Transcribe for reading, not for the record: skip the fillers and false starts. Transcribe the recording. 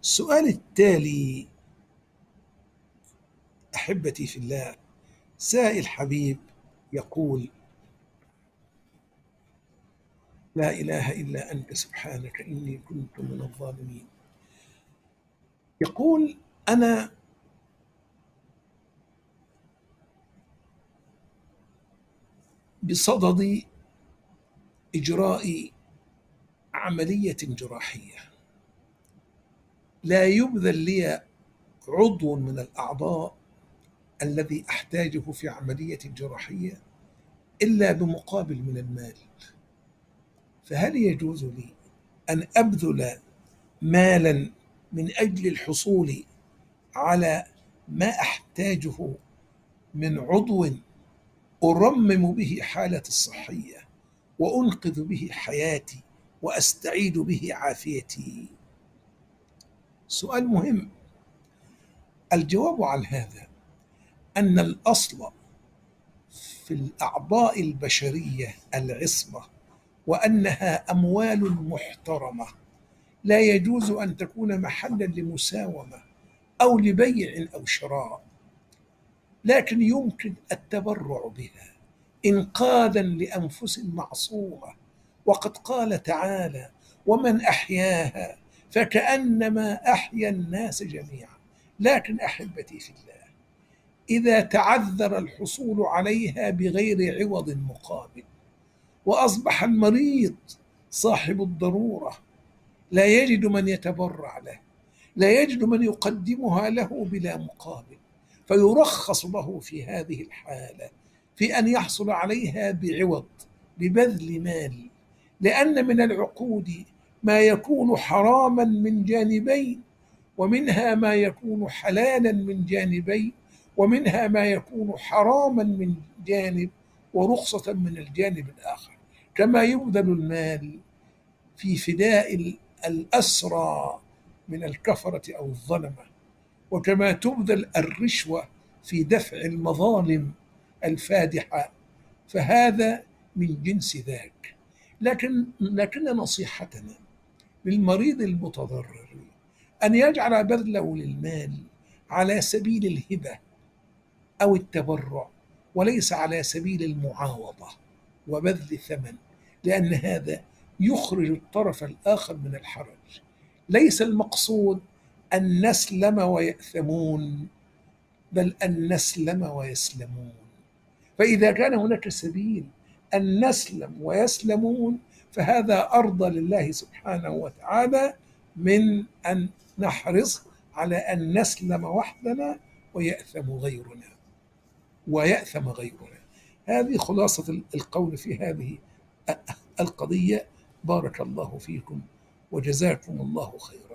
السؤال التالي أحبتي في الله، سائل حبيب يقول: لا إله إلا أنت سبحانك إني كنت من الظالمين. يقول: أنا بصدد إجراء عملية جراحية، لا يبذل لي عضو من الأعضاء الذي أحتاجه في عملية جراحية إلا بمقابل من المال، فهل يجوز لي أن أبذل مالا من أجل الحصول على ما أحتاجه من عضو أرمم به حالتي الصحية وأنقذ به حياتي وأستعيد به عافيتي؟ سؤال مهم. الجواب عن هذا أن الأصل في الأعضاء البشرية العصمة، وأنها أموال محترمة لا يجوز أن تكون محلا لمساومة أو لبيع أو شراء، لكن يمكن التبرع بها إنقاذا لأنفس معصومة، وقد قال تعالى: ومن أحياها فكأنما أحيا الناس جميعا. لكن أحبتي في الله، إذا تعذر الحصول عليها بغير عوض مقابل، وأصبح المريض صاحب الضرورة لا يجد من يتبرع له، لا يجد من يقدمها له بلا مقابل، فيرخص له في هذه الحالة في أن يحصل عليها بعوض، ببذل مال، لأن من العقود ما يكون حراما من جانبين، ومنها ما يكون حلالا من جانبين، ومنها ما يكون حراما من جانب ورخصة من الجانب الآخر، كما يبذل المال في فداء الأسرى من الكفرة أو الظلمة، وكما تبذل الرشوة في دفع المظالم الفادحة، فهذا من جنس ذاك. لكن نصيحتنا للمريض المتضرر أن يجعل بذله للمال على سبيل الهبة أو التبرع، وليس على سبيل المعاوضة وبذل ثمن، لأن هذا يخرج الطرف الآخر من الحرج. ليس المقصود أن نسلم ويأثمون، بل أن نسلم ويسلمون. فإذا كان هناك سبيل أن نسلم ويسلمون فهذا أرضى لله سبحانه وتعالى من أن نحرص على أن نسلم وحدنا ويأثم غيرنا. هذه خلاصة القول في هذه القضية. بارك الله فيكم وجزاكم الله خيرا.